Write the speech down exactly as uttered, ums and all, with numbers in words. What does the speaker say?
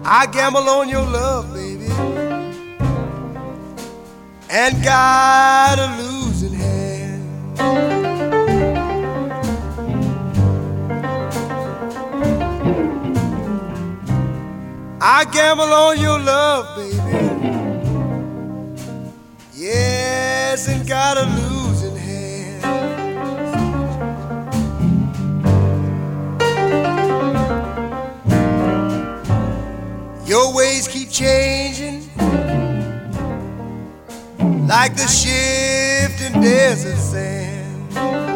I gamble on your love, baby, and got a losing hand. I gamble on your love, baby, yes, and got a losing hand. Your ways keep changing like the shifting desert sand.